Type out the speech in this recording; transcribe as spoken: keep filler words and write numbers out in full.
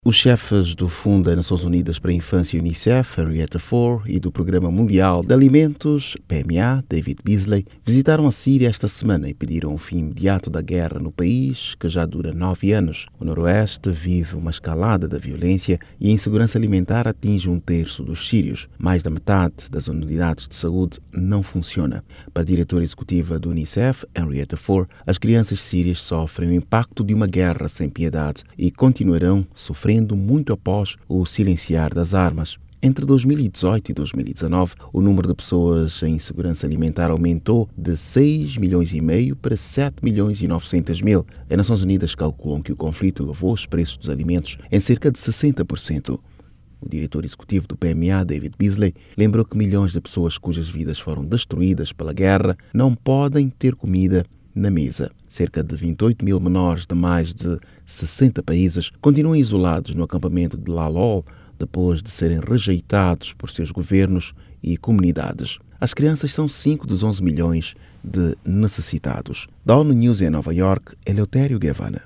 Os chefes do Fundo das Nações Unidas para a Infância Unicef, Henrietta Fore, e do Programa Mundial de Alimentos, P M A, David Beasley, visitaram a Síria esta semana e pediram um fim imediato da guerra no país, que já dura nove anos. O Noroeste vive uma escalada da violência e a insegurança alimentar atinge um terço dos sírios. Mais da metade das unidades de saúde não funciona. Para a diretora executiva do Unicef, Henrietta Fore, as crianças sírias sofrem o impacto de uma guerra sem piedade e continuarão sofrendo muito após o silenciar das armas. Entre dois mil e dezoito e dois mil e dezanove, o número de pessoas em insegurança alimentar aumentou de seis milhões e meio para sete milhões e novecentos mil. As Nações Unidas calculam que o conflito elevou os preços dos alimentos em cerca de sessenta por cento. O diretor executivo do P M A, David Beasley, lembrou que milhões de pessoas cujas vidas foram destruídas pela guerra não podem ter comida na mesa. Cerca de vinte e oito mil menores de mais de sessenta países continuam isolados no acampamento de Lalol depois de serem rejeitados por seus governos e comunidades. As crianças são cinco dos onze milhões de necessitados. Da ONU News em Nova York, Eleutério Guevara.